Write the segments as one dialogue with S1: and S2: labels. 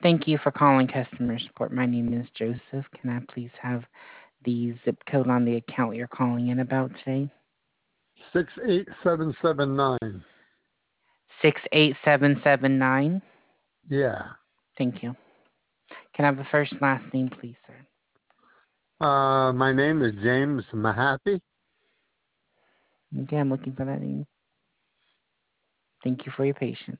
S1: Thank you for calling customer support. My name is Joseph. Can I please have the zip code on the account you're calling in about today?
S2: 68779.
S1: 68779.
S2: Yeah.
S1: Thank you. Can I have the first and last name, please, sir?
S2: My name is James Mahaffey.
S1: Okay, I'm looking for that name. Thank you for your patience.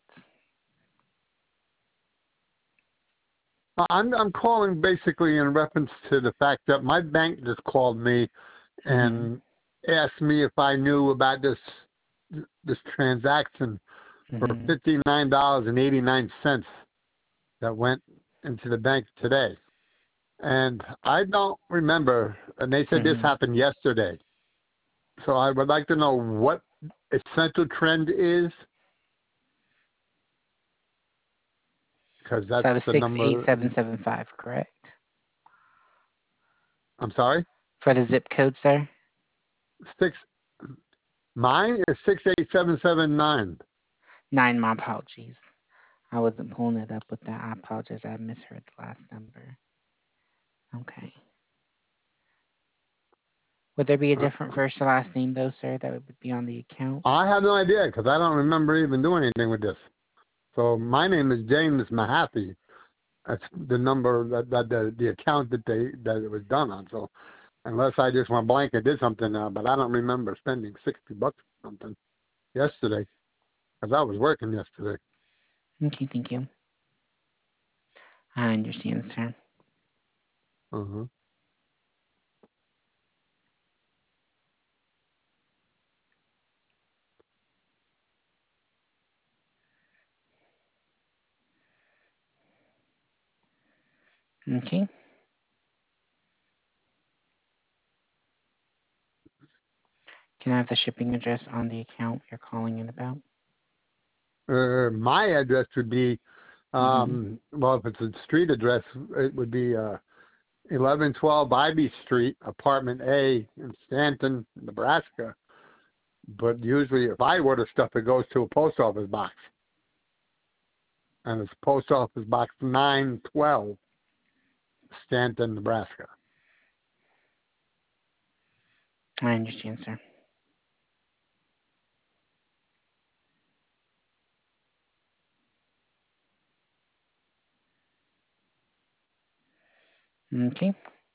S2: I'm calling basically in reference to the fact that my bank just called me
S1: Mm-hmm.
S2: and asked me if I knew about this transaction for
S1: Mm-hmm.
S2: $59.89 that went into the bank today. And I don't remember, and they said this
S1: Mm-hmm.
S2: happened yesterday. So I would like to know what Essential Trend is, because
S1: So
S2: that's
S1: that was
S2: the number.
S1: 68775, correct?
S2: I'm sorry?
S1: For the zip code, sir?
S2: Six. Mine is 68779.
S1: 9, my apologies. I wasn't pulling it up with that. I apologize. I misheard the last number. Okay. Would there be a different first or last name, though, sir, that would be on the account?
S2: I have no idea because I don't remember even doing anything with this. So my name is James Mahaffey. That's the number that the account that it was done on. So unless I just went blank and did something, but I don't remember spending $60 or something yesterday because I was working yesterday.
S1: Okay, thank you. I understand, sir.
S2: Uh-huh.
S1: Okay. Can I have the shipping address on the account you're calling in about?
S2: My address would be,
S1: Mm-hmm.
S2: well, if it's a street address, it would be 1112 Ivy Street, Apartment A in Stanton, Nebraska. But usually, if I order stuff, it goes to a post office box, and it's Post Office Box 912, Stanton, Nebraska.
S1: I understand, sir. Okay.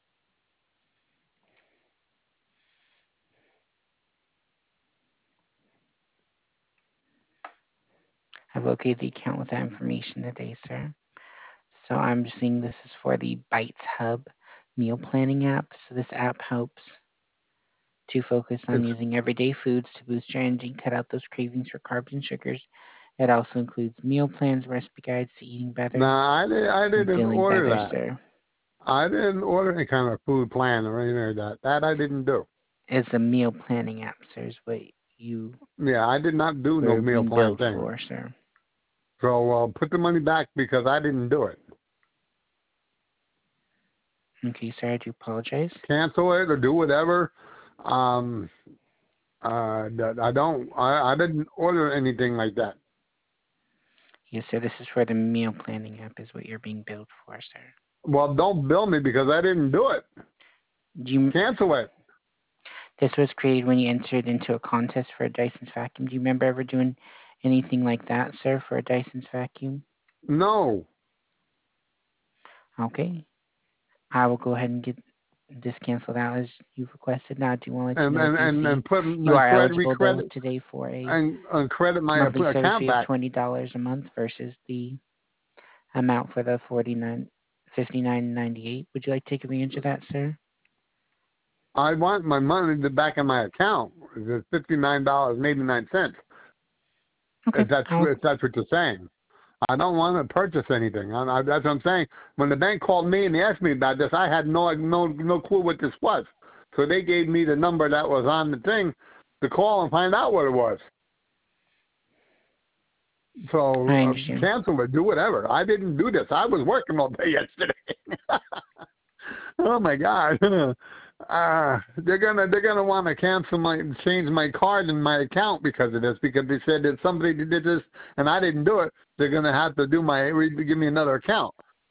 S1: I've located the account with that information today, sir. So I'm just seeing this is for the Bites Hub meal planning app. So this app helps to focus on
S2: It's
S1: using everyday foods to boost your energy and cut out those cravings for carbs and sugars. It also includes meal plans, recipe guides to eating better
S2: Nah, I
S1: and
S2: didn't
S1: feeling
S2: order
S1: better,
S2: that.
S1: sir.
S2: I didn't order any kind of food plan or anything like that. That I didn't do.
S1: It's a meal planning app, sir, is what you
S2: Yeah, I did not do no
S1: were
S2: meal
S1: being
S2: plan
S1: billed
S2: thing.
S1: for, sir.
S2: So put the money back because I didn't do it.
S1: Okay, sir, I do apologize.
S2: Cancel it or do whatever. Um, I didn't order anything like that.
S1: Yes, sir, this is for the meal planning app, is what you're being billed for, sir.
S2: Well, don't bill me because I didn't do it.
S1: Do you,
S2: Cancel it.
S1: this was created when you entered into a contest for a Dyson's vacuum. Do you remember ever doing anything like that, sir, for a Dyson's vacuum?
S2: No.
S1: Okay. I will go ahead and get this canceled out as you've requested. Now, I do want to let you
S2: And
S1: know
S2: and
S1: I do
S2: and,
S1: see
S2: and put
S1: you
S2: and
S1: are
S2: credit
S1: eligible, though,
S2: recredit
S1: today for a
S2: and credit my
S1: monthly service
S2: account
S1: fee of
S2: back.
S1: $20 a month versus the amount for the 59.98. Would you like to take advantage of that, sir?
S2: I want my money back in my account. It's $59.89.
S1: Okay.
S2: If that's what you're saying. I don't want to purchase anything. That's what I'm saying. When the bank called me and they asked me about this, I had no clue what this was. So they gave me the number that was on the thing to call and find out what it was.
S1: I
S2: So
S1: understand.
S2: cancel it, do whatever. I didn't do this. I was working all day yesterday. Oh my God. They're gonna want to change my card in my account because of this, because they said that somebody did this and I didn't do it. They're gonna have to give me another account.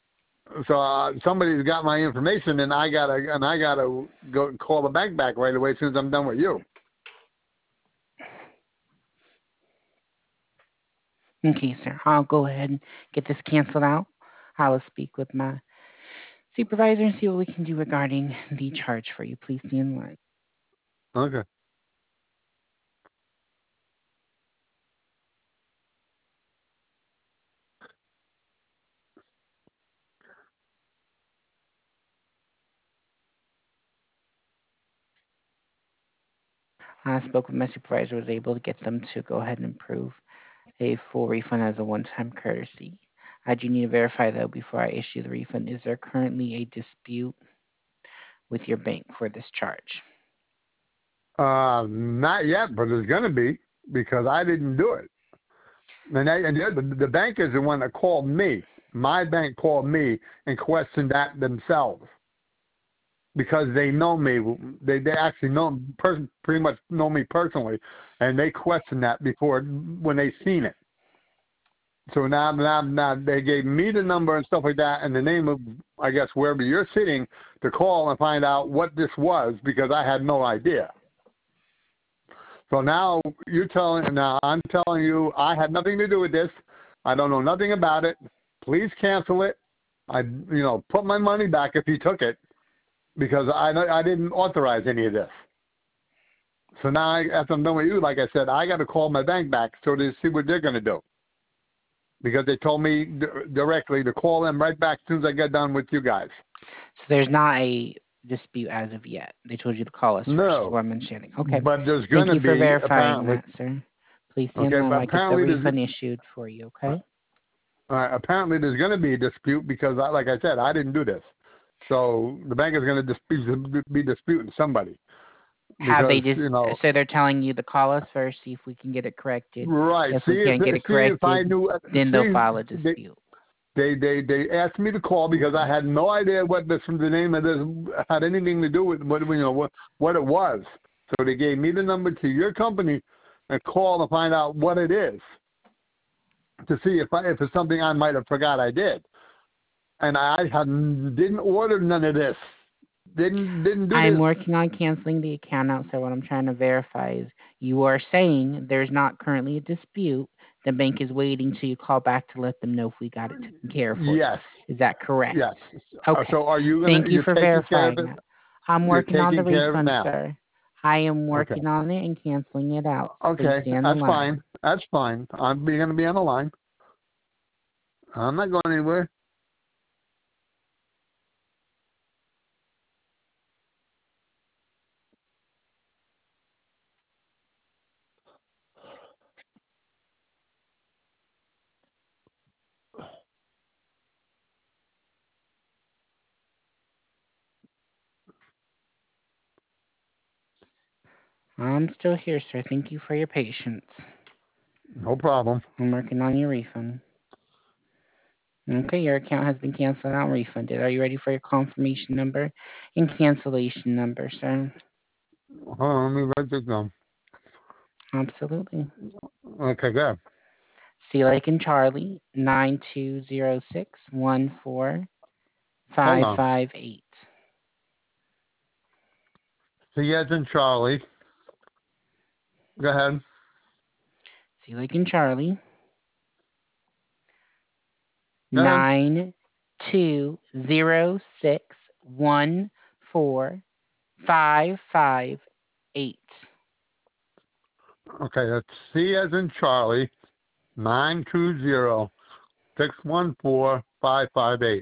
S2: So somebody's got my information, and I gotta go call the bank back right away as soon as I'm done with you.
S1: Okay, sir. I'll go ahead and get this canceled out. I will speak with my supervisor and see what we can do regarding the charge for you. Please stay in line.
S2: Okay.
S1: I spoke with my supervisor, was able to get them to go ahead and approve a full refund as a one-time courtesy. I do need to verify though before I issue the refund. Is there currently a dispute with your bank for this charge?
S2: Not yet, but there's gonna be because I didn't do it. And the bank is the one that called me. My bank called me and questioned that themselves because they know me. They actually know pretty much know me personally, and they questioned that before when they seen it. So now they gave me the number and stuff like that and the name of, I guess, wherever you're sitting to call and find out what this was because I had no idea. So now I'm telling you I had nothing to do with this. I don't know nothing about it. Please cancel it. Put my money back if you took it because I didn't authorize any of this. So now after I'm done with you, like I said, I got to call my bank back so to see what they're going to do. Because they told me directly to call them right back as soon as I get done with you guys.
S1: So there's not a dispute as of yet. They told you to call us first.
S2: No.
S1: What I'm understanding. Okay.
S2: But there's going
S1: Thank
S2: to
S1: you for
S2: be,
S1: verifying
S2: apparently.
S1: that, sir. Please stand
S2: Okay,
S1: on
S2: but
S1: while I get the
S2: apparently
S1: refund issued for you, okay?
S2: Apparently there's going to be a dispute because, like I said, I didn't do this. So the bank is going to be disputing somebody.
S1: Have they
S2: Because,
S1: just, so they're telling you to call us first, see if we can get it corrected.
S2: Right.
S1: If we can't get it
S2: If I
S1: corrected,
S2: knew,
S1: then they'll file a dispute.
S2: They asked me to call because I had no idea what the name of this had anything to do with what it was. So they gave me the number to your company and call to find out what it is to see if it's something I might have forgot I did. And I didn't order none of this. Didn't do this.
S1: I'm working on canceling the account out, so what I'm trying to verify is you are saying there's not currently a dispute. The bank is waiting till you call back to let them know if we got it taken care of for
S2: Yes.
S1: you. Is that correct?
S2: Yes.
S1: Okay.
S2: So are you
S1: Thank you
S2: you're
S1: for
S2: taking care of
S1: verifying
S2: it?
S1: that. I'm
S2: You're
S1: working on the
S2: taking care of it
S1: refund,
S2: now.
S1: sir. I am
S2: Okay.
S1: working on it and canceling it out. Please
S2: Okay,
S1: stay on the
S2: that's
S1: line.
S2: fine. That's fine. I'm going to be on the line. I'm not going anywhere.
S1: I'm still here, sir. Thank you for your patience.
S2: No problem.
S1: I'm working on your refund. Okay, your account has been canceled out and refunded. Are you ready for your confirmation number and cancellation number, sir?
S2: Hold on, let me write this down.
S1: Absolutely.
S2: Okay, good.
S1: C like in Charlie, 920614558.
S2: Hold on. C as in Charlie. Go ahead.
S1: C like in Charlie,
S2: Go ahead.
S1: 920614558.
S2: Okay, that's C as in Charlie. 920614558.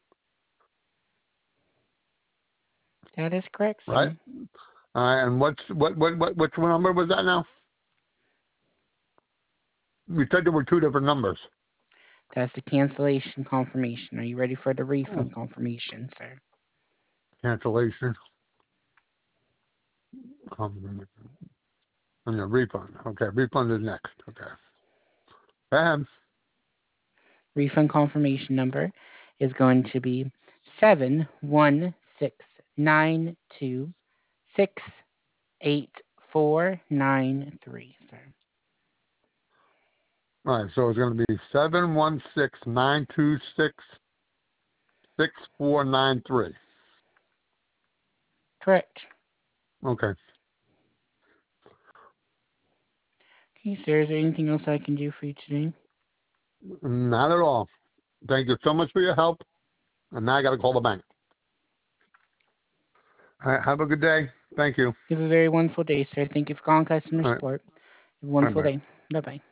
S1: That is correct,
S2: Right?
S1: sir.
S2: And which number was that now? You said there were two different numbers.
S1: That's the cancellation confirmation. Are you ready for the refund confirmation, sir?
S2: Cancellation. And your refund. Okay, refund is next. Okay. Go ahead.
S1: Refund confirmation number is going to be 7169268. Sir.
S2: All right, so it's going to be 716-926. 6493.
S1: Correct.
S2: Okay.
S1: Okay, sir. Is there anything else I can do for you today?
S2: Not at all. Thank you so much for your help. And now I got to call the bank. All right, have a good day. Thank you.
S1: You have a very wonderful day, sir. Thank you for calling customer
S2: All right.
S1: support. Have a wonderful
S2: Bye-bye.
S1: day. Bye-bye.